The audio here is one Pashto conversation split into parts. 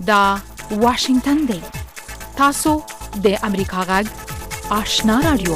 دا واشنگتن دی. تاسو د امریکا غږ آشنا رادیو.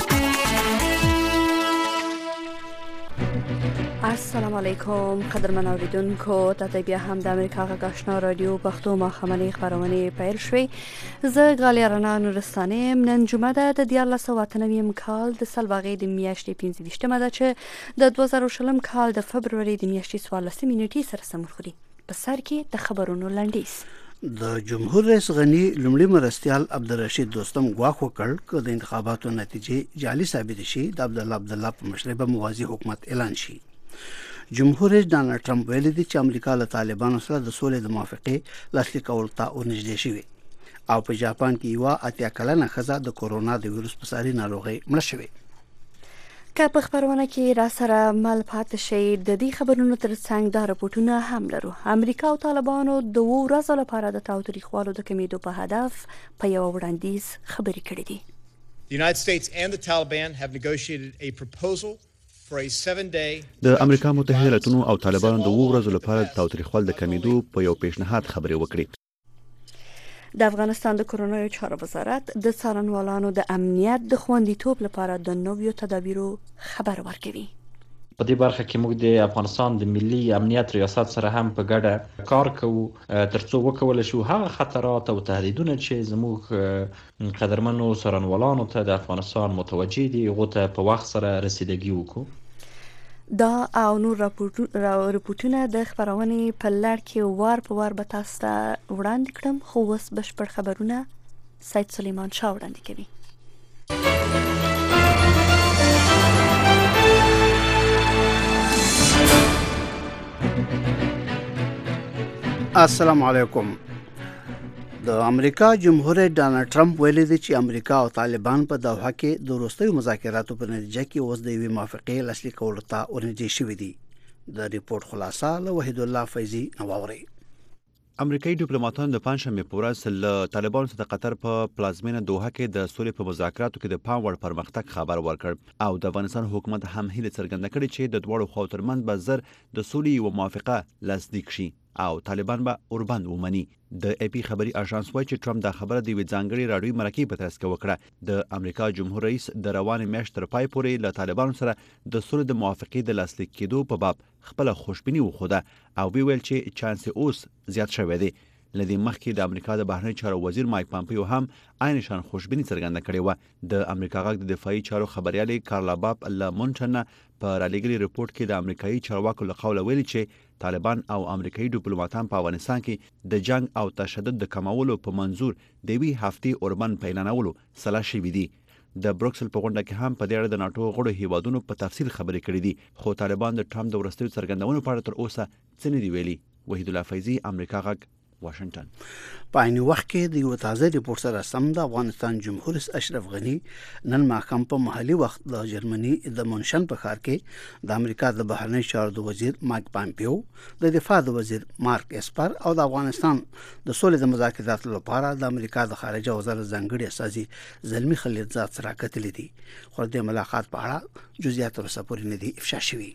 السلام علیکم قدرمن اوریدونکو، ته بیا هم د امریکا غږ آشنا رادیو پښتو ماښامنۍ خپرونې پیل شوې. زه غالۍ رڼا نورستاني یم. نن جمعه ده د 1998 کال د سلواغې د میاشتې 25مه ده چې د 2020 کال د فبروري د میاشتې 14 نیټې سره سم خوري. په سر کې د خبرونو لنډیز. د جمهور رئیس غنی لومړي مرستیال عبدالرشید دوستم ګواښ وکړ چې د انتخاباتو نتیجې جعلي ثابت شي د عبدالله په مشرۍ به موازي حکومت اعلان شي. جمهور رئیس ډانلډ ټرمپ ویلي دی چې امریکا له طالبانو سره د سولې د موافقې لاسلیک کولو ته ورنږدې شوې او په جاپان کې یوه 80 کلنه ښځه د کورونا د ویروس په ساري ناروغۍ مړه شوې. که په خبرونه کې را سره مل پاتې شي، د دې خبرونو ترڅنګ دا راپورټونه هم لرو. امریکا او طالبانو د 2 ورځو لپاره د تاوتریخوالو د کمیدو په هدف په یو وړاندیز خبرې کړې دي. The United States and the Taliban have negotiated a proposal for a 7-day. د امریکا متحده ایالاتونو او طالبانو د 2 ورځو لپاره د تاوتریخوالو د کمیدو په یو پیشنهاد خبرې وکړې. د افغانستان د کرونا چارو وزارت د څارنوالانو د امنیت د خوندیتوب لپاره د نویو تدابیرو خبر ورکوي. په دې برخه کې موږ د افغانستان د ملي امنیت ریاست سره هم په ګډه کار کوو ترڅو وکولای شو هغه خطرات او تهدیدونه چې زموږ قدرمنو څارنوالانو ته د افغانستان متوجه دي هغو ته په وخت سره رسیدګي وکړو. دا او نور راپورټونه د خبرونې په لړ کې وار په وار به تاسو ته وړاندې کړم، خو اوس بشپړ خبرونه سید سلیمان شاه وړاندې کوي. السلام علیکم. د امریکا جمهور رئیس ډانلډ ټرمپ ویلي دی چې امریکا او طالبان په دوحه کې د وروستیو مذاکراتو په نتیجه کې اوس د یوې موافقې لاسلیک کولو ته ورنږدې شوي دي. د ریپورت خلاصه له وحید الله فیضي نواوري. امریکایي ډیپلوماټانو د پنځشنبه په ورځ له طالبانو سره د قطر په پلازمینه دوحه کې د سولې په مذاکراتو کې د پام وړ پرمختګ خبر ورکړ او د افغانستان حکومت هم هیله څرګنده کړې چې د دواړو خواو ترمنځ به زر د سولې یوه موافقه لاسلیک شي او طالبان به اوربند ومني. د ای پی خبري اژانس وایي چې ټرمپ دا خبره د یوې ځانګړې راډیوي مرکې په ترڅ کې وکړه. د امریکا جمهور رئیس د روانې میاشتې تر پای پورې له طالبانو سره د سولې د موافقې د لاسلیک کېدو په باب خپله خوشبیني وښوده او ویل چې چانس اوس زیات شوی دی. لدې مخکې د امریکا د بهرنیو چارو وزیر مایک پامپیو هم عین شان خوشبیني څرګنده کړې وه. د امریکا غږ د دفاعي چارو خبريالې کارلا باب له مونټن په رالېږلي رپورټ کې د امریکایي چارواکو له قوله ویلي چې طالبان او امریکایي ډیپلوماټان په افغانستان کې د جنگ او تشدد د کمولو په منظور د یوې هفتې اوربند په اعلانولو سلا شوي دي. د بروکسل په غونډه کې هم په دې اړه د ناټو غړو هیوادونو په تفصیل خبرې کړې دي، خو طالبان د ټرمپ د وروستیو څرګندونو په اړه تر اوسه څه نه دي ویلي. وحید الله فیضي، امریکا غږ، واشنگټن. په عین وخت کې د یو تازه ریپورت سره سم د افغانستان جمهور رئیس اشرف غنی نن ماښام په محلي وخت د جرمني د مونشن په ښار کې د امریکا د بهرنیو چارو د وزیر مایک پامپیو، د دفاع د وزیر مارک اسپر او د افغانستان د سولې د مذاکراتو لپاره د امریکا د خارجه وزارت ځانګړي استازي زلمي خلیلزاد سره کتلي دي، خو د ملاقات په اړه جزئیات تر پورې نه دي افشا شوي.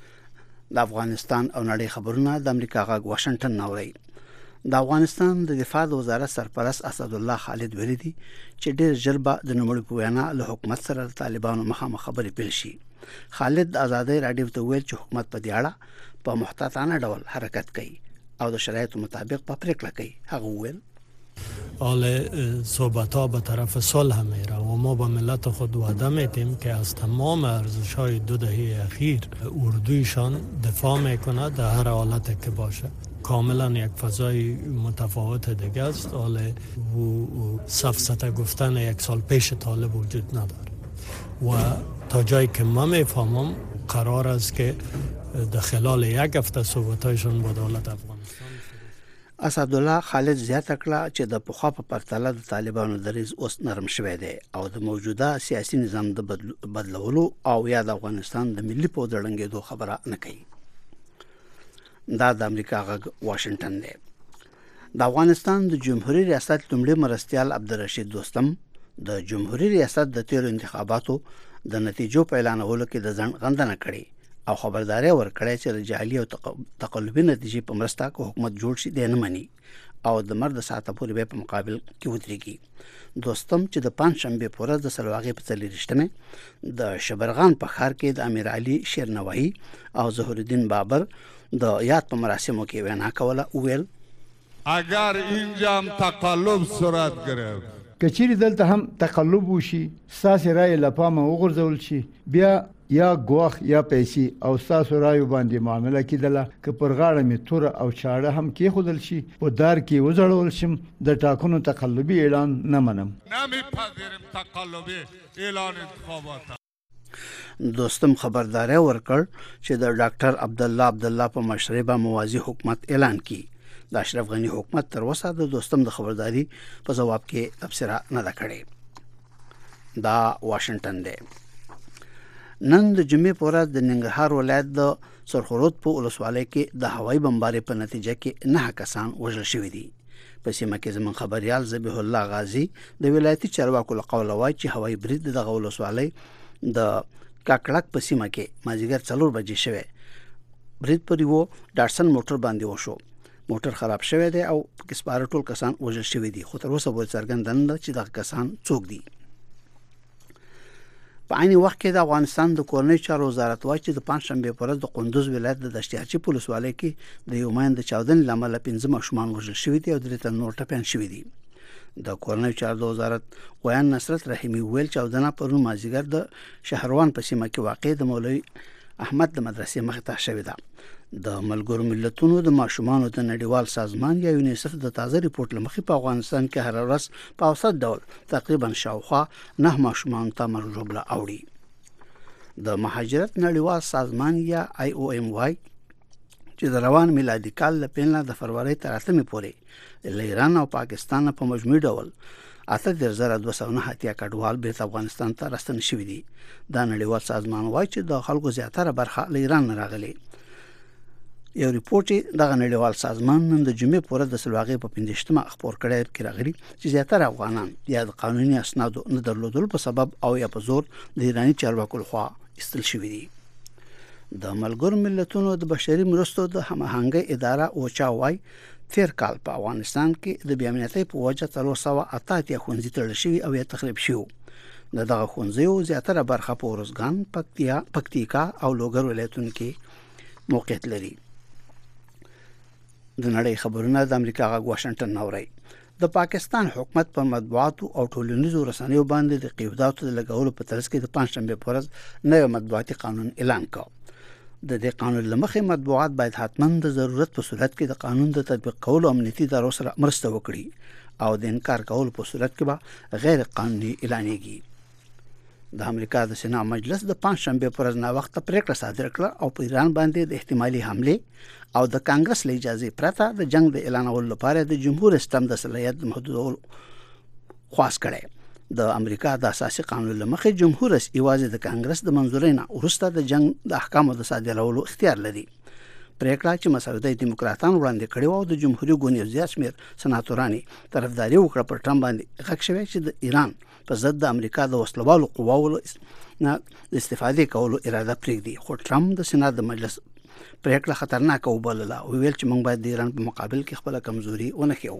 د افغانستان او نړۍ خبرونه د امریکا غږ واشنگټن نوري. د افغانستان د دفاع د وزارت سرپرست اسدالله خالد ویلي دی چې ډېر ژر به د نوموړي په وینا له حکومت سره د طالبانو مخامخ خبرې پیل شي. خالد د ازادۍ راډیو ته ویل چې حکومت په دې اړه په محتاطانه ډول حرکت کوي او د شرایطو مطابق په پریکړه کوي. هغه ویل حال صحبت‌ها به طرف صلح میره و ما با ملت خود وعده میدیم که از تمام ارزش‌های 2 دهه اخیر اردویشان دفاع میکنه در هر حالتی که باشه. کاملا یک فضای متفاوت دیگه است. حال سفسطه گفتن 1 سال پیش طالب وجود نداره و تا جایی که من میفهمم قرار است که در خلال 1 هفته صحبت‌هایشان با دولت افغانستان. اسدالله خالد زیاته کړه چې د پخوا په پرتله د طالبانو دریځ اوس نرم شوی دی او د موجوده سیاسي نظام د بدلولو او یا د افغانستان د ملي پوځ ړنګېدو خبره نه کوي. دا د امریکا غږ واشنگټن دی. د افغانستان د جمهوریت ریاست لومړي مرستیال عبدالرشید دوستم د جمهوریت ریاست د تیرو انتخاباتو د نتیجو په اعلانولو کې د ځنډ غندنه کړې او خبرداري ورکړې چې د جعلي او تقلبي نتیجې په مرسته حکومت جوړ شي دی نه مني او د مرد ساعته پورې به په مقابل کې ودرېږي. دوستم چې د پنځشنبه په ورځ د سلواغې په 40مه د شبرغان په ښار کې د امیر علي شیرنوایی او ظهور الدین بابر د یاد په مراسمو کې وینا کوله. ویل اگر اینجا هم تقلب صورت گرفت کچیر دلته هم تقلب وشي ساسي رای لپامه وګرځول شي بیا یا ګواخ یا پیسې او ساسو رایو باندې معامله کیدله ک پر غاړه می تور او چاړه هم کې خودل شي په دار کې وزړول شم د ټاکنو تقلبي اعلان نه منم. نمیپذیریم تقلبی اعلان انتخابات. دوستم خبرداري ورکړ چې د ډاکټر عبدالله په مشرۍ به موازی حکومت اعلان کړي. د اشرف غنی حکومت تر اوسه د دوستم د خبرداري په جواب کې تبصره نه ده کړې. دا واشنگټن دی. نن د جمعې په ورځ د ننګرهار ولایت د سرخورود په ولسوالۍ کې د هوایي بمبارۍ په نتیجه کې 9 کسان وژل شوي دي. په سیمه کې زموږ خبريال ذبیح الله غازی د ولایتي چارواکو له قوله وایي چې هوایي برید دغه ولسوالۍ د کاکړک په سیمه کې مازیګر 4 بجې شوه. برید پر یو ډاټسن موټر باندې وشو. موټر خراب شوی دی او پکې سپاره ټول کسان وژل شوي دي، خو تر اوسه پورې څرګنده نه ده چې دغه کسان څوک دي. په عین وخت کې د افغانستان د کورنۍ چارو وزارت وایي چې د پنځشنبه په ورځ د قندوز ولایت د دشتیاچي په ولسوالۍ کې د یو ماین د چاودنې لامل 15 ماشومان وژل شوي دي او 3 تن نور ټپیان شوي دي. د کورنۍ چارو وزارت ویان نصرت رحیمی ویل چاودنه پرون مازیګر د شهروان په سیمه کې واقع د مولوی احمد د مدرسې مخې ته شوې ده. د ملګرو ملتونو د ماشومانو د نړیوال سازمان یا یونیسف د تازه ریپورت لمخې په افغانستان کې هر ورځ په اوسط ډول تقریبا شاوخوا 9 ماشومان ته مرګ ژوبله اوړي. د مهاجرت نړیوال سازمان یا IOM وايي چې د روان میلادي کال له پیل د فروری تر 8 پورې له ایران او پاکستان په مجموعي ډول 8209 کډوال بیرته افغانستان ته راستنه شوي دي. دا نړیوال سازمان وايي چې د خلکو زیاتره برخه له ایران راغلي. یو ریپورت دغه نړیوال سازمان نن د جمعې په ورځ د سلواغې په 15مه خبر کړی کې راغلي چې زیاتره افغانان یا د قانوني اسنادو نه درلودلو په سبب او یا په زور د ایراني چارواکو لخوا استل شوي دي. د ملګرو ملتونو د بشري مرستو د هماهنګۍ اداره اوچا وايي تیر کال په افغانستان کې د بیامنیتۍ په وجه 388 ښوونځي تړل شوي او یا تخریب شوي. دغه ښوونځیو زیاتره برخه په ورزګان، پکتیکا او لوګر ولایتونو کې موقعیت لري. د نړۍ خبرونه د امریکا غږ واشنگټن نوري. د پاکستان حکومت پر مطبوعاتو او ټولنیزو رسنیو باندې د قیوداتو د لګولو په ترڅ کې د پنځشنبه په ورځ نوی مطبوعاتي قانون اعلان کړ. د دې قانون لمخې مطبوعات باید حتماً د ضرورت په صورت کې د قانون د تطبیق کولو امنیتي ادارو سره مرسته وکړي او د انکار کولو په صورت کې به غیر قانوني اعلانېږي. د امریکا د سنا مجلس د پنځشنبه پر ورځ نا وخت پریکړه صادره کړه او په ایران باندې د احتمالي حمله او د کانګرس له اجازه پرته د جنگ د اعلانولو لپاره د جمهور استم د صلاحیت محدودول خواست کړي. د امریکا د اساسي قانون لمخې جمهور رئیس یوازې د کانګرس د منځورۍ نه وروسته د جنگ د احکامو د صادرولو اختیار لري. پریکړه چې مسعودي دیموکراتان وړاندې کړي او د جمهوریت ګوند یو زیات شمېر سناتورانو طرفداري وکړه پر ټرمپ باندې غږ شوی چې د ایران په ضد د امریکا د وسلوالو قواو نه استفاده کولو اراده پرېږدي. خو ټرمپ د سنا د مجلس پریکړه خطرناکه وبلله او ویل چې موږ باید د ایران په مقابل کې خپل کمزوري ونه ښیو.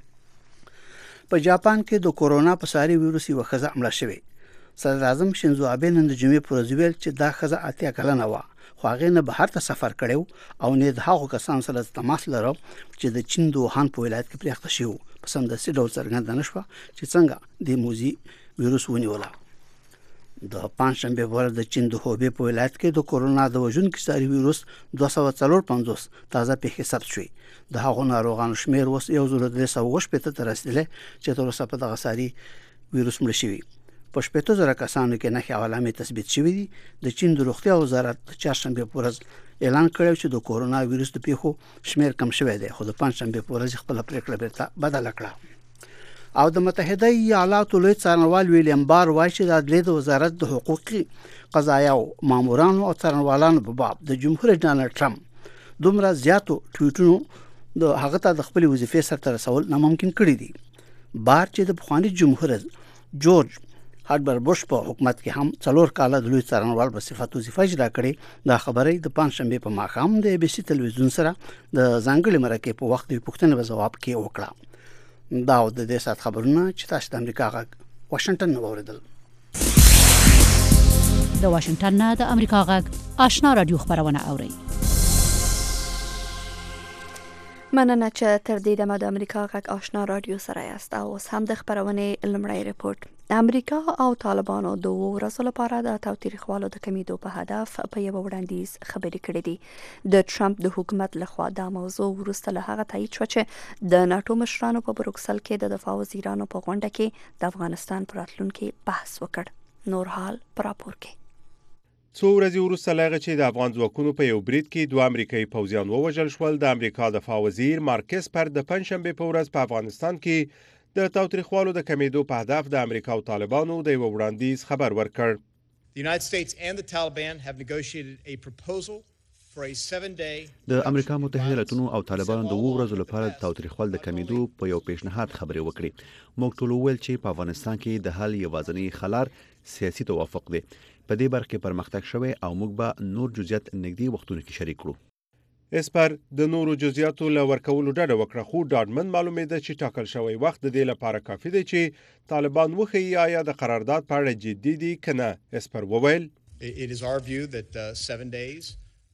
په جاپان کې د کورونا په ساري وایروس یو ښځه مړه شوې. صدر اعظم شینزو آبه نن د جمعې پر ورځ ویل چې دا ښځه 80 کلنه وه، خو هغې نه بهر ته سفر کړی او نه د هغو کسانو سره تماس لرو چې د چین د ووهان په ولایت کې پرې اخته شوي. په سمدستي ډول څرګنده نه شوه چې څنګه د موزي وایروس ونیوله. د پنځشنبه په ورځ د چین د هوبې په ولایت کې د کورونا د وژونکي ساري وایروس 254 تازه پیښې ثبت شوې. د هغو ناروغانو شمېر اوس 1380 ته رسیدلی چې تر اوسه په دغه ساري وایروس مړه شوي. په 80,000 کسانو کې نښې او علامې تثبیت شوي دي. د چین د روغتیا وزارت د چهارشنبه په ورځ اعلان کړی چې د کورونا وایروس د پیښو شمېر کم شوی دی، خو د پنځشنبه په ورځ خپل پریکړه بیرته بدله کړه. او د متحده ایالاتو لوی څارنوال ویلیام بار وایي چې د عدلیې د وزارت د حقوقي قضایاو مامورانو او څارنوالانو په باب د جمهور ډانلډ ټرمپ دومره زیاتو ټویټونو د هغه ته د خپل وظیفې سرته رسول ناممکن کړی دي. بار چې د پخوانی جمهور جورج هاربر بوش په حکومت کې هم 4 کاله د لوی څارنوال په صفت وظیفه اجرا کړې. دا خبرې د پنځشنبه په ماښام د ABC تلویزیون سره د ځانګړي مرکې په وخت د پوښتنې په جواب کې وکړه. دا د دې سات خبرونه چې تاسو د امریکا غږ واشنگټن نو اوریدل. د واشنگټن نه د امریکا غږ آشنا رادیو خبرونه اوري. مننه چې تر دې دمه د امریکا غږ آشنا رادیو سره یاست. او اوس هم د خبرونې لمړی ریپورت. امریکا او طالبانو د ورځو لپاره د تاوتریخوالو د کمیدو په هدف په یو وړاندیز خبرې کړې دي. د ټرمپ د حکومت لخوا دا موضوع وروسته له هغه تایید شو چې د ناتو مشرانو په بروکسل کې د دفاع وزیرانو په غونډه کې د افغانستان پر راتلونکي بحث وکړ. نور حال پر راپور کې. څو ورځې وروسته له هغه چې د افغان ځواکونو په یو برید کې 2 امریکایي پوځیان ووژل شول، د امریکا دفاع وزیر مارک اسپر د پنځشنبه په ورځ په افغانستان کې د تاوتریخوالو د کمیدو په هدف د امریکا او طالبانو د یو وړاندیز خبر ورکړ. The United States and the Taliban have negotiated a proposal for a 7-day د امریکا متحده ایالاتونو او طالبانو د ورځو لپاره د تاوتریخوالو د کمیدو په یو پیشنهاد خبرې وکړې. موږ ټول ویل چې په افغانستان کې د حل یوازینی خلار سیاسي توافق دی. په دې برخه کې پرمختګ شوی او موږ به نور جزئیات نږدې وختونو کې شریک کړو. اسپر د نورو جزئیاتو له ورکولو ډډه وکړه، خو ډاډمن معلومېده چې ټاکل شوی وخت د دې لپاره کافي دی چې طالبان وښیي آیا د قرارداد په اړه جدي دي که نه. اسپر وویل It is our view that 7 days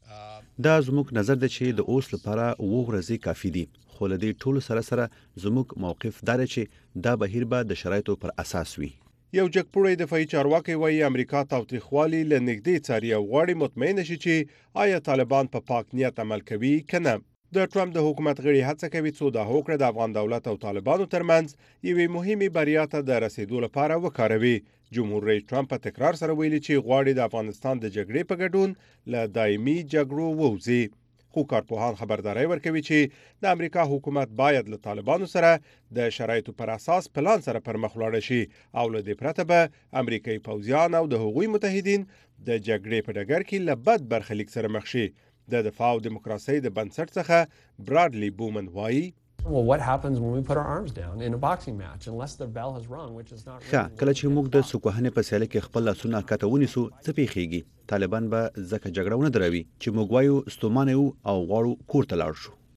دا زموږ نظر دی چې د اوس لپاره 2 ورځې کافي دي، خو له دې ټولو سره زموږ موقف دا دی چې دا بهیر به د شرایطو پر اساس وي. یو جګپوړی دفاعي چارواکي وایي امریکا تاوتریخوالي له نږدې څاري او غواړي مطمئن شي چې آیا طالبان په پاک نیت عمل کوي که نه. د ټرمپ د حکومت غړي هڅه کوي څو د هوکړه د افغان دولت او طالبانو ترمنځ یوې مهمې بریا ته د رسیدو لپاره وکاروي. جمهور رئیس ټرمپ په تکرار سره ویلي چې غواړي د افغانستان د جګړې په ګډون له دایمي جګړو ووځي. خو کارپوهان خبرداري ورکوي چې د امریکا حکومت باید له طالبانو سره د شرایطو پر اساس پلان سره پر مخ لاړ شي او له دې پرته به امریکایي پوځیان او د هغوی متحدین د جګړې په ډګر کې له بد برخلیک سره مخ شي. د دفاع او دیموکراسي د بنسټ څخه برادلی بومن وایي Well, what happens when we put our arms down in a boxing match unless the bell has rung, which is not کله چې موږ د سوکوهنې په سیاله کې خپل لاسونه کته ونیسو څه پیښیږي. طالبان به ځکه جګړه ونه دروي چې موږ وایو ستومانه یو او غواړو کور ته لاړ شو.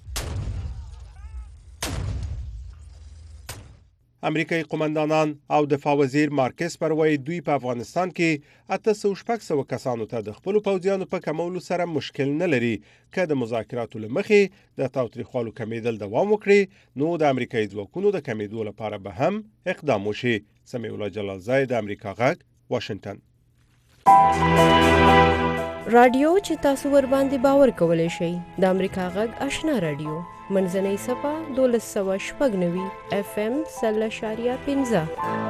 امریکایي قومندانان او دفاع وزیر مارک اسپر وایي دوی په افغانستان کې 800 کسانو ته د خپل پوځیانو په کمولو سره مشکل نه لري. که د مذاکراتو لمخې د تاوتریخوالو کمیدل دوام وکړي نو د امریکایي ځواکونو د کمیدو لپاره به هم اقدام وشي. سمیع الله جلالزی د امریکا غږ واشنگټن. رادیو چې تاسو ور باندې باور کولای شئ د امریکا غږ آشنا رادیو منځنۍ صفه 1290 FM 0.15.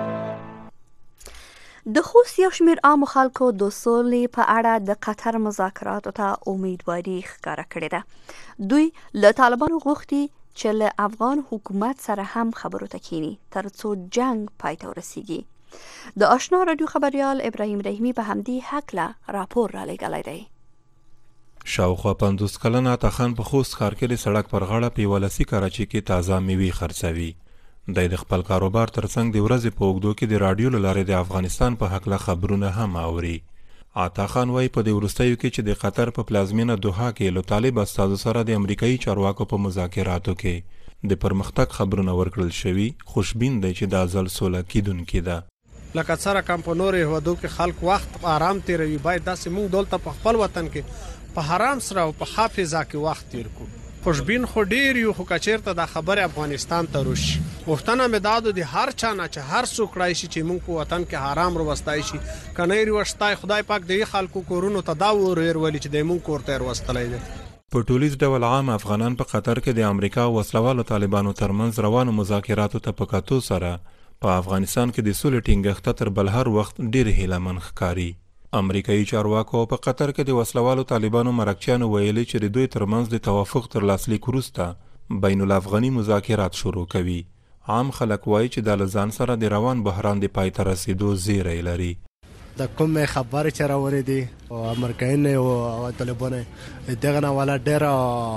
د خوست یو شمېر عامو خلکو د سولې په اړه د قطر مذاکراتو ته امیدواري ښکاره کړې ده. دوی له طالبانو غوښتي چې له افغان حکومت سره هم خبرو ته کینی تر څو جنگ پای ته ورسیږي. د آشنا رادیو خبریال ابراهیم رحیمی په همدې هکله راپور را لېږلی دی. شاوخوا 50 کلنه تخان په خوست ښار کې د سړک پر غاړه په ولسی کراچي کې تازه میوې خرڅوي. د خپل کاروبار ترڅنګ د ورځې په اوږدو کې د رادیو له لارې د افغانستان په هکله خبرونه هم اوري. عطا خان وایي په دې وروستیو کې چې د قطر په پلازمینه دوحه کې له طالب استازو سره د امریکایي چارواکو په مذاکراتو کې د پرمختګ خبرونه ورکړل شوي، خوشبین دی چې دا ځل سوله کیدونکې ده. لکه څنګه کم په نورو هیوادو کې خلک وخت آرام تیروي، باید داسې موږ دلته په خپل وطن کې په حرام سره او په حافظه کې وخت تیر کو. خوشبین خو ډیر یو، خو کچیرته د خبر افغانستان ته روشي وختونه مدادو د هر چا نه چې هر څوک راشي چې موږ په وطن کې حرام وروستای شي کنه یې وروستای خدای پاک د خلکو کورونو ته دا ور ولې چې د موږ کور ته وروستلای دي. په ټولیز ډول عام افغانان په قطر کې د امریکا او وسلوالو طالبانو ترمنځ روانو مذاکراتو ته په کتو سره په افغانستان کې د سولې ټینګښت تر بل هر وخت ډیر هیلهمن ښکاري. امریکایي چارواکو په قطر کې د وسلوالو طالبانو مرکچیانو ویلي چې د دوی ترمنځ د توافق تر لاسلیک وروسته بین الافغاني مذاکرات شروع کوي. عام خلک وایي چې د لزان سره د روان بحران د پای ته رسیدو زیری لري. د کوم خبر چې راوړې دي او امریکایي او طالبانو دغه نه ولا ډېر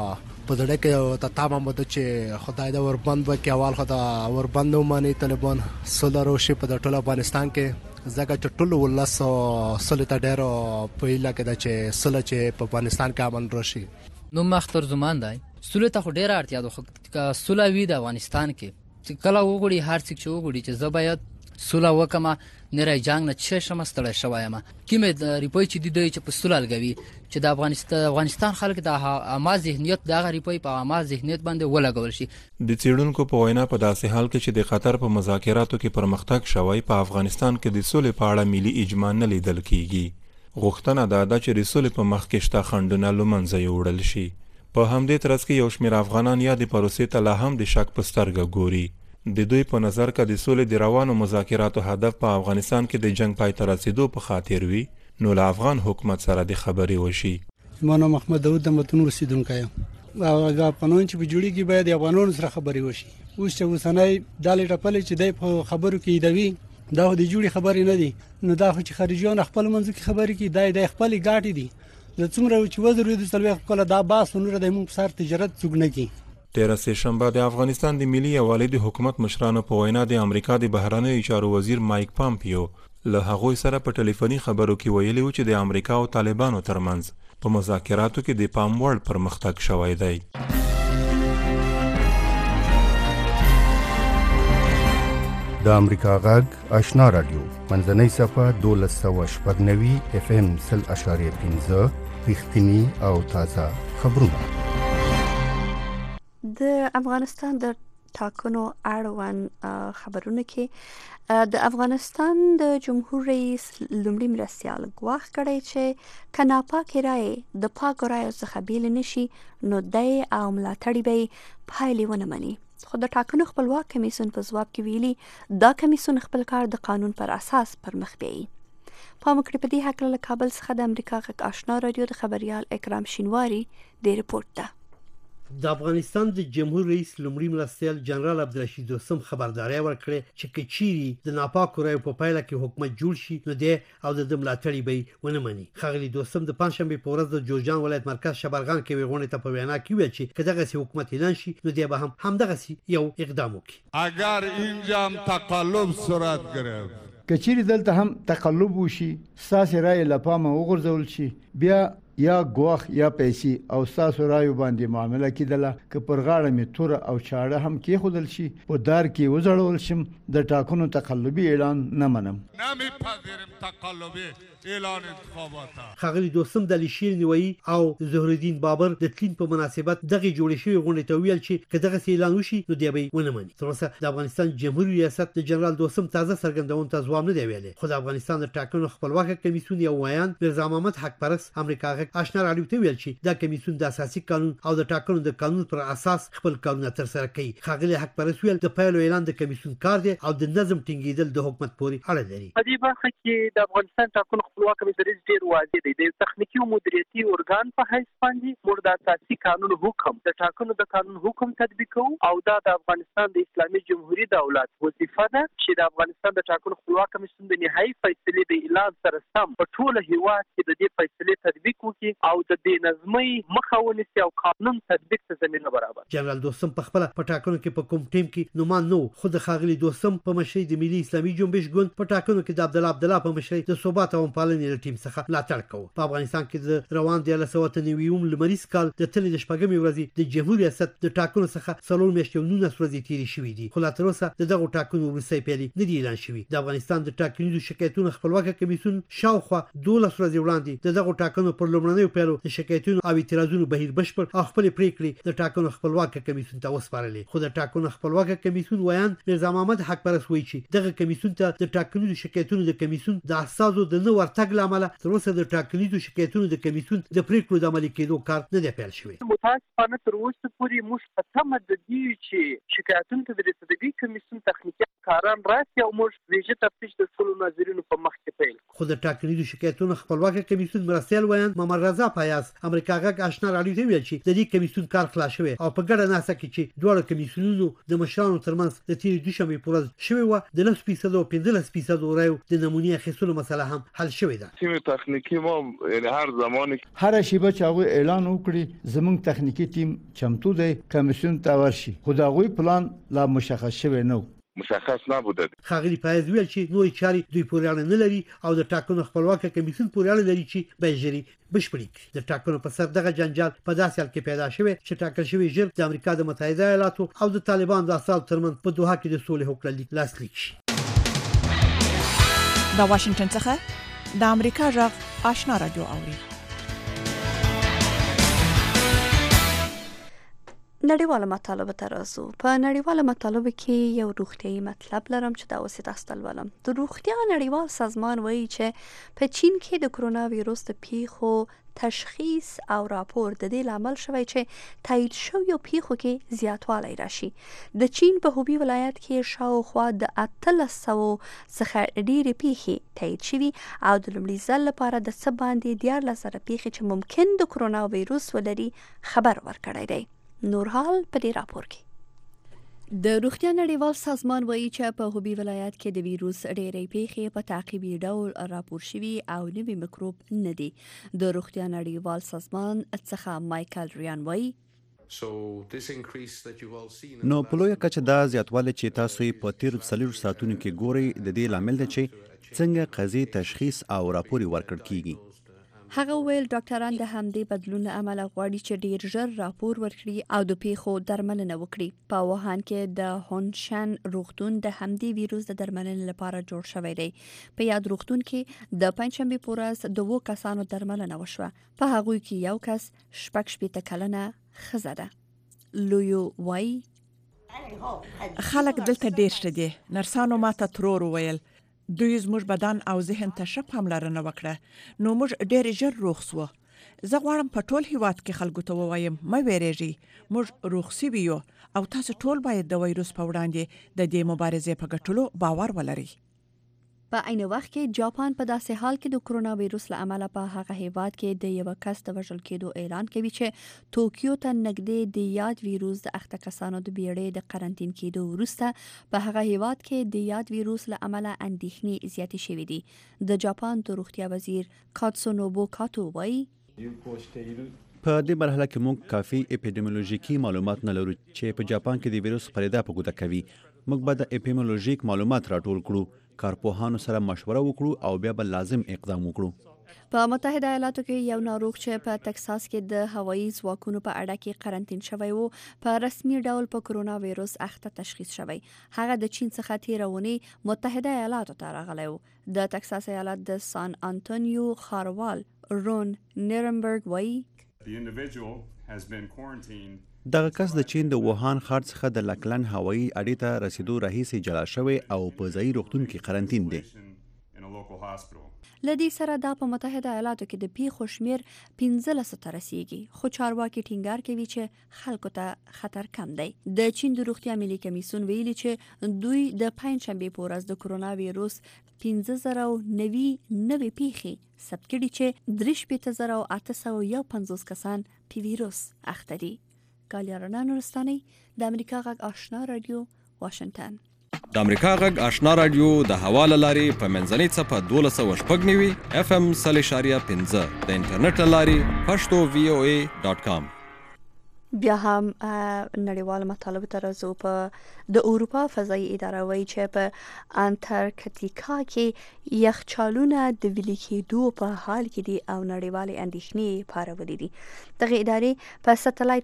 په زړه کې ته تمام مده چې خدای دا وربند وکي اول خدای وربند ومني طالبان سولر او شي په ټول افغانستان کې زګه چې ټول ولس سولې ته ډېر په اله کې دا چې سولې چې په افغانستان کې امن راشي. نو مختر زمان دی سولې ته ډېر اړتیا ده خو سولې وی د افغانستان کې کله وګړي هر څه چې وګړي چې زبایت سولا وکما نری جنگ نه چې شمستړی شوایم کیمه ریپوی چې دی چې په سولا لګوي چې د افغانستان خلک د اما ذهنیت د ریپوی په اما ذهنیت باندې ولګول شي. د چیرونکو په وینا په داسې حال کې چې د قطر په مذاکراتو کې پرمختګ شوی په افغانستان کې د سولې په اړه ملي اجماع نه لیدل کیږي. غوښتنه ده چې د سولې په مخ کې شته خنډونه لمنځه یوړل شي. په همدې ترڅ کې یو شمېر افغانان یا د پروسې ته لا هم د شک په سترګه ګوري. د دوی په نظر کې د سولې د روانو مذاکراتو هدف په افغانستان کې د جنگ پای ته رسیدو په خاطر وي نو له افغان حکومت سره د خبرې وشي. زما نوم محمد داود د متون رسیدونکی یم. هغه قانون چې په جوړیږي باید د افغانانو سره خبرې وشي. اوس چې وسنۍ دالې ټپلې چې د خبرو کې دوی دا د جوړي خبرې نه دي نو دا چې خارجيان خپل منځ کې خبرې کې د خپل ګاټي دي د څومره چې وزیر د سلوي خپل دا باس نور د موږ سره تجارت څنګه کی. 13 شنبه د افغانستان د ملي یووالي د حکومت مشرانو په وینا د امریکا د بهرنیو چارو وزیر مایک پامپیو له هغوی سره په ټلیفوني خبرو کې ویلي و چې د امریکا او طالبانو ترمنځ په مذاکراتو کې د پام وړ پرمختګ شوی دی. د امریکا غږ آشنا رادیو منځنۍ صفه 1290 اف ام 0.5 رښتینی او تازه خبرونه. د افغانستان د ټاکنو اړوند خبرونه کې د افغانستان د جمهور رئیس لومړي مرستیال ګواښ کړی چې که ناپاکې رایې د پاکو رایو څخه بیل نشي نو دی او ملاتړي به پایلې ونه مني. خو د ټاکنو خپلواک کمیسیون په ځواب کې ویلي دا کمیسیون خپل کار د قانون پر اساس پر مخ بیایي. پام وکړئ په دې هکله له کابل څخه د امریکا غږ آشنا رادیو د خبریال اکرام شینواری د ریپورت ده. د افغانستان د جمهور رئیس لومړي مرستیال جنرال عبدالرشید دوستم خبرداري ورکړه چې کچيري د ناپاکو رایو په پایله کې حکومت جوړ شي نو د او د ملاتړي به ونه مني. خغلی دوستم د پنځشنبه په ورځ د جوزجان ولایت مرکز شبرغان کې ویغونې ته په وینا کې ویل چې کله چې حکومت اعلان شي نو د به همدغه یو اقدام وکړي. اگر اینجا تقلب صورت گرفت کچيري دلته هم تقلب وشي ساسي رای لپامه وګرځول شي بیا یا ګواخ یا پیسې او ساسو رایو باندې معامله کیدله که پر غاړه می تور او چاړه هم کې خودل شي په دار کې وزړول شم د ټاکنو تقلبي اعلان نه منم. نمی پذیرم تقلبی اعلان انتخابات. خغلی دوستم د لیشیر نیوي او زهر الدین بابر د تلین په مناسبت دغه جوړ شوی غونډه ته ویل چې کداغه اعلان وشي نو دی به ونه مني. تر اوسه د افغانستان جمهوریت ریاست د جنرال دوستم تازه څرګندون ته ځواب نه دی ویلي. خو د افغانستان د ټاکنو خپلواک کمیسیون یو ویان مرزا محمد حق پرست امریکا آشنا رادیو ته ویل چې دا کمیسیون د اساسي قانون او د ټاکنو د قانون پر اساس خپل کارونه ترسره کوي. خغلی حق پرست ویل د پایلو اعلان د کمیسیون کار دی او د نظم ټینګیدل د حکومت پورې اړه لري. په دې برخه کې د افغانستان ټاکنو خپلواک کمیسیون ډیر واضح دی. د تخنیکی او مدیریتي ارګان په حیث باندې موږ د اساسي قانون حکم د ټاکنو د قانون حکم تطبیق کوو او دا د افغانستان د اسلامي جمهوریت دولت وظیفه ده چې د افغانستان د ټاکنو خپلواک کمیسیون د نهایي فیصلې د اعلان سره سم په ټول هیواد کې د دې فیصلې تطبیق وکړي او د دې نظمي مخه ونیسي او قانون تطبیق ته زمينه برابر. جنرال دوستم په خپل په ټاکنو کې په کوم ټیم کې نومان نو خود خاغلی دوستم په مشرۍ د ملي اسلامي جنبش ګوند په ټاکنو کې د عبدالله په مشرۍ د ثبات او پالنې ټیم څخه ملاتړ کوي. په افغانستان کې د روان دی له 1990 لمریز کال د تل د شپږمې ورځې د جمهوریت ریاست د ټاکنو څخه څلور میاشتې 19 ورځې تیرې شوې دي. خو لا تر اوسه دغه ټاکنو وروستۍ پیلې نه دی اعلان شوی. د افغانستان د ټاکنو شکایتونو خپلواک کمیسیون شاوخوا 12 ورځې وړاندې دغه ټاکنو پر لومړنیو پیلو د شکایتونو او اعتراضونو بهیر بشپړ او خپل پریکړې د ټاکنو خپلواک کمیسیون ته وسپارلې. خو د ټاکنو خپلواک کمیسیون ویان مرزا محمد حق پرست وایي چې دغه کمیسیون ته د ټاکنو شکایتونو د کمیسیون د اساسو د نو ورتګ لامل تر اوسه د ټاکنو شکایتونو د کمیسیون د پریکړو د عملي کېدو کار نه دی پیل شوی. متاسفانه تر اوسه پورې موږ په تمه د دې چې شکایتونو ته د رسیدګۍ کمیسیون تخنیکي کاران راسي او موږ ویژه تفتیش د ټولو ناظرینو په مخ کې پیل. خو د ټاکنیزو شکایتونو خپلواک کمیسیون مرستیال ویان محمد رضا پایاز امریکا غږ آشنا راډیو ته ویل چې د دې کمیسیون کار خلاص شوی او په ګډه ناسه کې چې دواړه کمیسیونونو د مشرانو ترمنځ د تیرې دوشنبې په ورځ شوی و د 9% او 15% رایو د نمونې اخیستلو مسله هم حل شوې ده. تیم تخنیکی ما یعنی هر زمانی هر شیبه چې هغه اعلان وکړي زمونږ تخنیکی تیم چمتو دی کمیسیون ته ورشي خو دا غوي پلان لا مشخص شوی نه مشخص نبوده. خاغلی پایز ویل چې نورې چارې دوی پورې اړه نه لري او د ټاکنو خپلواک کمیسیون پورې اړه لري چې به ژری بشپړي کړي. د ټاکنو په سر دغه جنجال په داسې حال کې پیدا شوی چې ټاکل شوی ژر د امریکا د متحده ایالاتو او د طالبان د اصل ترمن په دوحه کې د صلح هوکړه لاسلیک شي. د واشنگټن څخه د امریکا غږ آشنا راډیو اوري. نړیواله مطالبه ترازو په نړیواله مطالبه کې یو روغتيایي مطلب لرم چې دا اوسه تاسو ته ولم. د روغتیا نړیوال سازمان وایي چې په چین کې د کرونا وایروس د پیښو تشخیص او راپور د دې لامل شوی چې تایید شوی پیښو کې زیاتوالی راشي. د چین په هوبی ولایت کې شاوخوا د 1300 څخه ډېرې پیښې تایید شوي او د لومړي ځل لپاره د څه باندې 14,000 پیښې چې ممکن د کرونا وایروس ولري خبر ورکړی دی. نورحال په دې راپور کې د روغتیا نړیوال سازمان وایي چې په هوبی ولایت کې د ویروس ډېرې پیښې په تعقیبي ډول راپور شوي او نوي میکروب نه دي. د روغتیا نړیوال سازمان څخه مایکل ریان وایي نو په لویه کچه دا زیاتوالی چې تاسو یې په تیر 40 ساعتونو کې ګورئ د دې لامل دی چې څنګه قضیې تشخیص او راپور ورکړل کیږي. هغه ویل ډاکټران د همدې بدلون له امله غواړي چې ډیر ژر راپور ورکړي او د پیښو درملنه وکړي. په ووهان کې د هونشن روغتون د همدې ویروس د درملنې لپاره جوړ شوی دی. په یاد روغتون کې د پنځشنبه په ورځ 2 کسانو درملنه وشوه. په هغوی کې یو کس 16 کلنه ښځه ده. لویو وای خلک دلته ډیر شته دي. نرسانو ماته ترور ویل دوی زموږ بدن او ذهن ته ښه پاملرنه وکړه نو موږ ډېر ژر روغ سو. زه غواړم په ټول هیواد کې خلکو ته ووایم مې ویریږي موږ روغ سوي یو او تاسو ټول باید د وایروس په وړاندې د دې مبارزې په ګټلو باور ولرئ. په عین وخت کې جاپان په داسې حال کې د کرونا وایروس له امله په هغه هیواد کې د یو کس د وژل کېدو اعلان کوي چې ټوکیو ته نږدې د یاد وایروس د اخته کسانو د بیړې د قرنټین کېدو وروسته په هغه هیواد کې د یاد وایروس له امله اندېښنې زیاتې شوې دي. د جاپان د روغتیا وزیر کاتسونوبو کاتو وایي په دې مرحله کې موږ کافي اپیډیمیولوژیکي معلومات نه لرو چې په جاپان کې د وایروس خپرېدا په ګوته کوي. موږ به د اپیډیمیولوژیک معلومات راټول کړو، کارپوهانو سره مشوره وکړو او بیا به لازم اقدام وکړو. په متحده ایالاتو کې یو ناروغ چې په ټکساس کې د هوایي ځواکونو په اړه کې قرنټین شوی وو په رسمي ډول په کرونا وایروس اخته تشخیص شوی. هغه د چین څخه تیرونی متحده ایالاتو ته راغلی وو. د ټکساس ایالت د سان انټونیو ښاروال رون نیرنبرګ وایي دغه کس د چین د ووهان ښار څخه د لکلن هوایي اډې ته رسیدو راهیسې جلا شوی او په ځایي روغتون کې قرنټین دی. لدی سره دا په متحده ایالاتو کې د پیښو شمیر 15 ته رسیدي خو چارواکي ټینګار کوي چې خلکو ته خطر کم دی. د چین د روغتیا ملي کمیسیون ویلي چې دوی د پنځشنبه په ورځ د کرونا وایروس 15,090 پیښې ثبت کړي چې 3,850 کسان په وایروس اخته دي. کالیارنا نورستاني د امریکا غږ آشنا رادیو واشنگټن. د امریکا غږ آشنا رادیو د حواله لاري په منځنۍ صفه 1290 FM 0.5 د انټرنیټ لاري pashto.voa.com. بیا هم نړیوال مطالبه ترازو په د اروپا فضایي اداره وایي چې په انټارکټیکا کې یخچالونه د ویلي کېدو په حال کې دي او نړیوالې اندېښنې پارولې دي. دغه ادارې په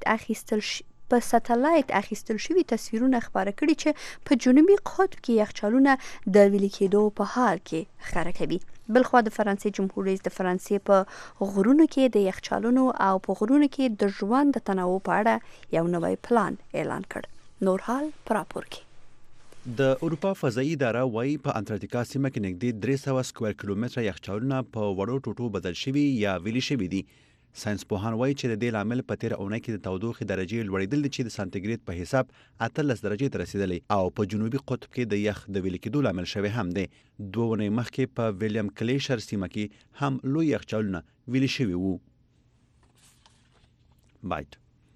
ساتلایت اخیستل شوي تصویرونه خبره کړي چې په جنوبي قطب کې یخچالونه د ویلي کېدو په حال کې ښکاره کوي. بلخوا د فرانسې جمهور رئیس د فرانسې په غرونو کې د یخچالونو او په غرونو کې د ژوند د تنوع په اړه یو نوی پلان اعلان کړ. نورحال پر راپور کې د اروپا فضایي اداره وايي په انټارکټیکا سیمه کې نږدې 300 سکوير کیلومتره یخچالونه په وړو ټوټو بدل شوي یا ویلي شوي دي. ساينس پوهان وایي چې د دې لامل په تیر اونۍ کې د تودوخې درجې لوړېدل دي چې د سانتیګریډ په حساب 18 درجې ته رسیدلی او په جنوبي قطب کې د یخ د ویلې کېدو لامل شوی هم دی. 2 اونۍ مخکې په ویلیام کلیشر سیمه کې هم لوی یخچالونه ویلې شوي وو. بایټ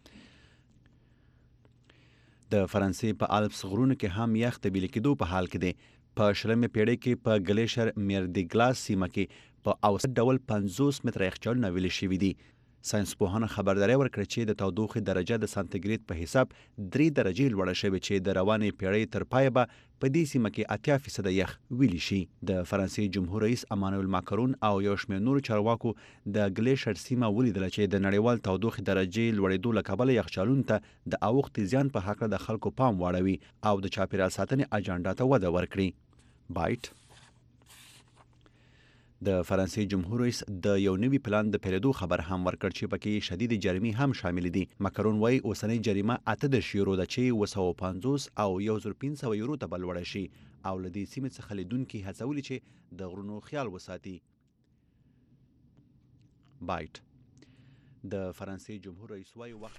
د فرانسې په آلپس غرونو کې هم یخ د ویلې کېدو په حال کې دی. په 20مې پیړۍ کې په ګلیشر میردیګلاس سیمه کې په اوسط ډول 50 متره یخچالونه ویلې شوي دي. ساينس پوهانو خبرداری ورکړه چې د تودوخې درجه د سانتیګریډ په حساب 3 درجې لوړه شوې چې د روانې پیړۍ تر پایه به په دې سیمه کې 80% یخ ویلې شي. د فرانسې جمهور رئیس امانوئل ماکرون او یو شمېر نورو چارواکو د ګلیشر سیمه ولیدله چې د نړیوال تودوخې درجې لوړېدو له کبله یخچالونو ته د اوښتې زیان په هکله د خلکو پام واړوي او د چاپیریال ساتنې اجنډا ته وده ورکړي. بایټ د فرانسې جمهور رئیس د یو نوي پلان د پیلېدو خبر هم ورکړ چې پکې شدید جریمې هم شامل دي. ماکرون وایي اوسنۍ جریمه 18 یورو ده چې 250 او 1500 یورو ته به لوړه شي او له دې سیمې څخه لیدونکي هڅولي چې د غرونو خیال وساتي. بایټ د فرانسې جمهور رئیس وایي وخت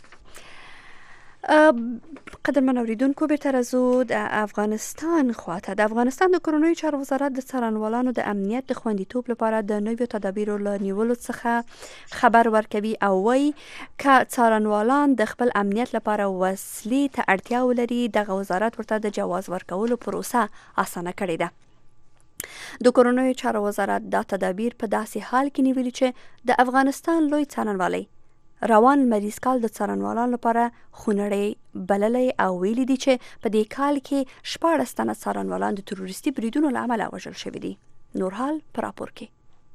قدرمن اوریدونکو بیرته راځو د افغانستان خواته. د افغانستان د کورنیو چارو وزارت د څارنوالانو د امنیت د خوندیتوب لپاره د نویو تدابیرو له نیولو څخه خبر ورکوي او وایي که څارنوالان د خپل امنیت لپاره وسلې ته اړتیا ولري دغه وزارت ورته د جواز ورکولو پروسه اسانه کړې ده. د کورنیو چارو وزارت دا تدابیر په داسې حال کې نیولي چې د افغانستان لوی څارنوالۍ روان مریض کال د څارنوالانو لپاره خونړی بللی او ویلي دي چې په دې کال کې 14 تنه څارنوالان د تروریستي بریدونو له امله وژل شوي دي. نور حال په راپور کې.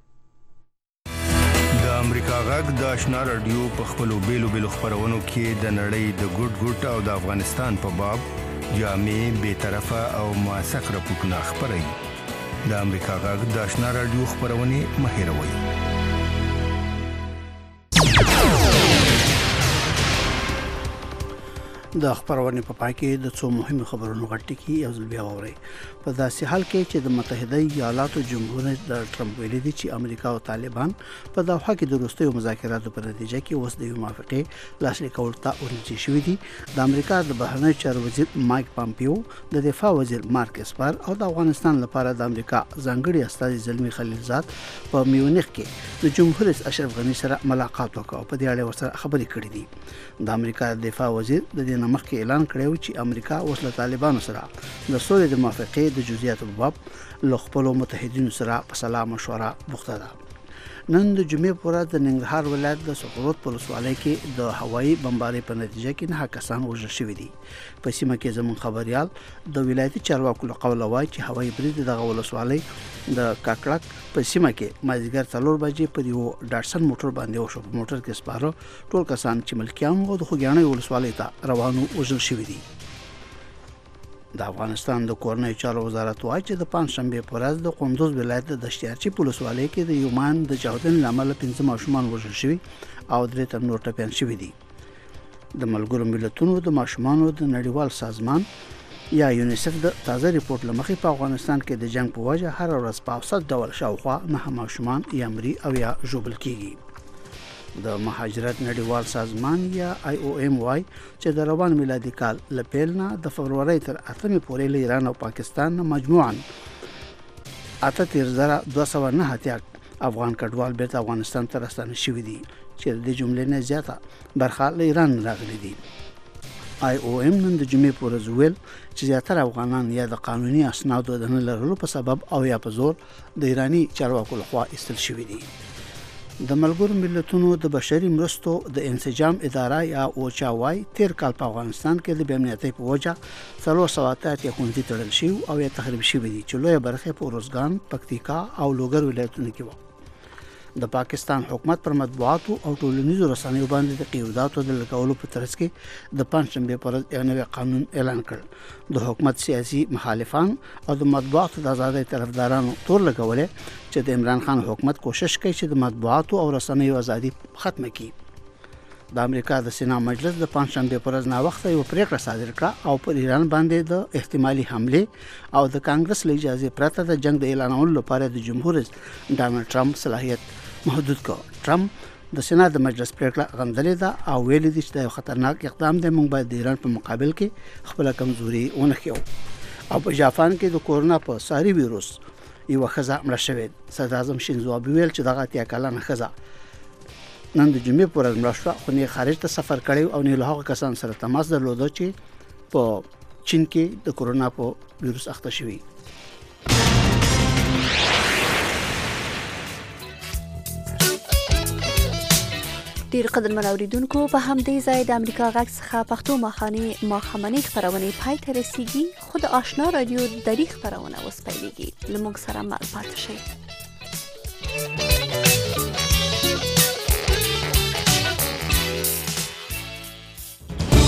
د امریکا غږ د آشنا رادیو په خپلو بیلو خپرونو کې د نړۍ د ګوټ او د افغانستان په باب جامع بیطرفه او موثق راپورټونه خپروي. د امریکا غږ د آشنا رادیو خپرونې مه هېروئ. د خبرونه په پای کې د څو مهمو خبرونو غټي کې یو ځل بیا ووري. په داسې حال کې چې د متحده ایالاتو جمهوریت د ټرمپ ویلي دي چې امریکا او طالبان په دوحه کې د وروستیو مذاکراتو په نتیجه کې اوس د موافقې لاسلیک کول ته ورنږدې شوي دي. د امریکا د بهرنیو چارو وزیر مایک پامپیو، د دفاع وزیر مارک اسپر او د افغانستان لپاره د امریکا ځانګړي استازي زلمی خلیلزاد په میونخ کې د جمهور رئیس اشرف غنی سره ملاقات وکړ او په دې اړه ورسره خبرې کړې دي. د امریکا د دفاع وزیر د دې مخکې اعلان کړی و چې امریکا اوس له طالبانو سره د سولې د موافقې د جزئیاتو په باب له خپلو متحدینو سره په سلا مشوره بوخته ده. نن د جمعې په ورځ د ننګرهار ولایت د سقروت په ولسوالۍ کې د هوایي بمبارۍ په نتیجه کې 9 کسان وژل شوي دي. په سیمه کې زموږ خبريال د ولایتي چارواکو له قوله وایي چې هوایي برید دغه ولسوالۍ د کاکړک په سیمه کې مازیګر 4 بجې په یو ډاټسن موټر باندې وشو. په موټر کې سپاره ټول کسان چې ملکیان وو د خوګیاڼي ولسوالۍ ته روانو وژل شوي دي. د افغانستان د کورنیو چارو وزارت وایي چې د پنځشنبه په ورځ د قندوز ولایت د دشتیارچی په ولسوالۍ کې د یومان د چاودنې لامل 15 ماشومان وژل شوي او 3 تر نور ټپیان شوي دي. د ملګرو ملتونو د ماشومانو د نړیوال سازمان یا یونیسف د تازه ریپورت لمخې په افغانستان کې د جنگ په وجه هر ورځ په اوسط ډول شاوخوا 9 ماشومان یا مري او یا ژوبل کیږي. د مهاجرت نړیوال سازمان یا IOM وايي چې د روان میلادي کال له پیل نه د فبرورۍ تر 8 پورې له ایران او پاکستان مجموعاً 83209 افغان کډوال بیرته افغانستان ته راستانه شوي دي چې د جملې نه زیاته برخه له ایران راغلي دي. IOM نن د جمعې په ورځ ویل چې زیاتره افغانان یا د قانوني اسنادو د نه لرلو په سبب او یا په زور د ایرانی چارواکو لخوا ایستل شوي دي. د ملګرو ملتونو د بشري مرستو د انسجام اداره یا اوچا وايي تیر کال په افغانستان کې د بېامنیتۍ په وجه 300 ښوونځي تړل شوي او یا تخریب شوي دي چې لویه برخه په روزګان، پکتیکا او لوګر ولایتونو کې وو. د پاکستان حکومت پر مطبوعاتو او ټولنیزو رسنیو باندې د قیوداتو د لګولو په ترڅ کې د پنځشنبه پر ورځ یو نوی قانون اعلان کړ. د حکومت سیاسي مخالفان او د مطبوعاتو د آزادۍ طرفدارانو تور لګولې چې د عمران خان حکومت کوشش کوي چې د مطبوعاتو او رسنیو ازادي ختمه کړي. د امریکا د سنا مجلس د پنځشنبه پر ورځ نا وخت یو پریکړه صادر کړه او پر ایران باندې د احتمالي حمله او د کانګرس له اجازه پرته د جنگ د اعلانولو لپاره د جمهور رئیس ډانلډ ټرمپ صلاحیت محدود کړ. ټرمپ د سېنات د مجلس پریکړه غندلې ده او ویلي دي چې دا یو خطرناک اقدام دی. موږ باید د ایران په مقابل کې خپل کمزوري ونښیو. او په جاپان کې د کورونا په ساري وایروس یو ښځه مړه شوې. صدر اعظم شینزو آبه ویل چې دغه 80 کلنه ښځه نن د جمعې پر ورځ مړه شوه، خو نه خارج ته سفر کړی او نه له هغو کسانو سره تماس درلوده چې په چین کې د کورونا په وایروس اخته شوي. ډیر قدرمن اوریدونکو، په همدې ځای د امریکا غږ څخه پښتو ماښامنۍ خپرونې پای ته رسیږي. خو د آشنا رادیو دری خپرونه اوس پیلېږي. له موږ سره مل پاتې شئ.